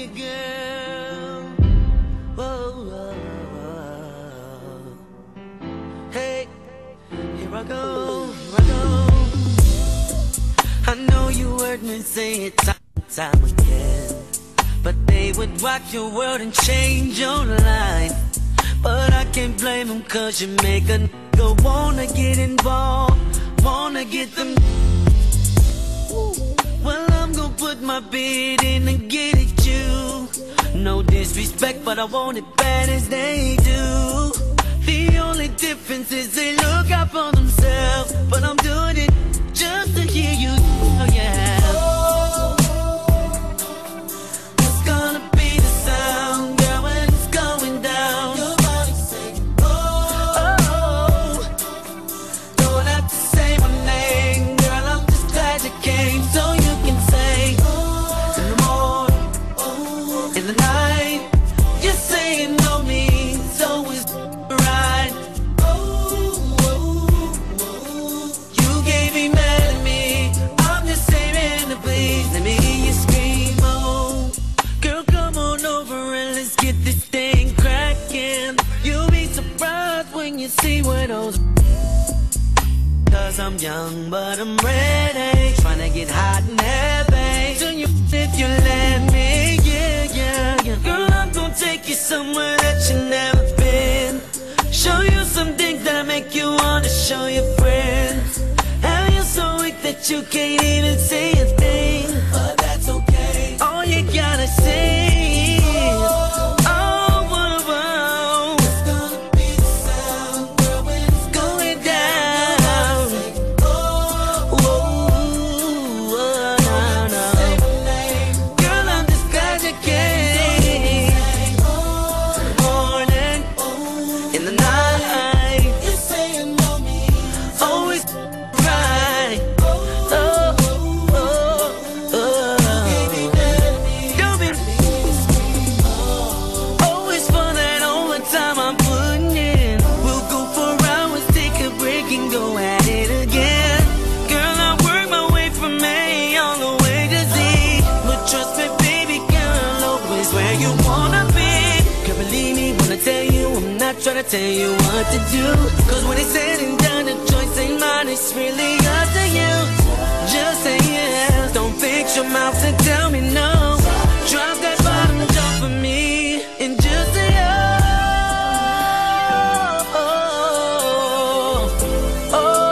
me, girl. Whoa, whoa, whoa. Hey, here I go, here I go. I know you heard me say it time and time again, but they would rock your world and change your life. But I can't blame them, cause you make a nigga wanna get involved, wanna get them. Well, I'm gonna put my bid in and get at you. No disrespect, but I want it bad as they do. The only difference is they look out for themselves, but I'm doing it just to hear you. Oh yeah. It's gonna be the sound, girl, when it's going down. Your body say, oh, don't have to say my name, girl, I'm just glad you came, so you can say, in the morning, in the night, just say you know me, so it's right. You gave me mad at me, I'm just saying to please, let me hear you scream, oh. Girl, come on over and let's get this thing cracking. You'll be surprised when you see what those. Cause I'm young but I'm ready, tryna get hot and heavy. So you if you let me, yeah, yeah, yeah. Girl, I'm gonna take you somewhere that you never been. Show you some things that make you wanna show your friends. Have you so weak that you can't even say a thing, but that's okay. All you gotta say is, oh, whoa, whoa. It's gonna be the sound, girl, when it's going down. Whoa, whoa, no, no. Girl, I'm just glad you came. Morning, in the night, you say you know me, always right. Oh, oh, oh. Don't be always for that overtime I'm putting in. We'll go for hours, take a break and go at it again. Girl, I work my way from A all the way to Z, but trust me, baby girl, always where you wanna be. Girl, believe me when I tell you, I'm not trying to tell you what to do. Cause when it's said and done, the choice ain't mine, it's really up to you. Just say yes, don't fix your mouth and tell me no. Drop that bottom down for me and just say oh, oh, oh.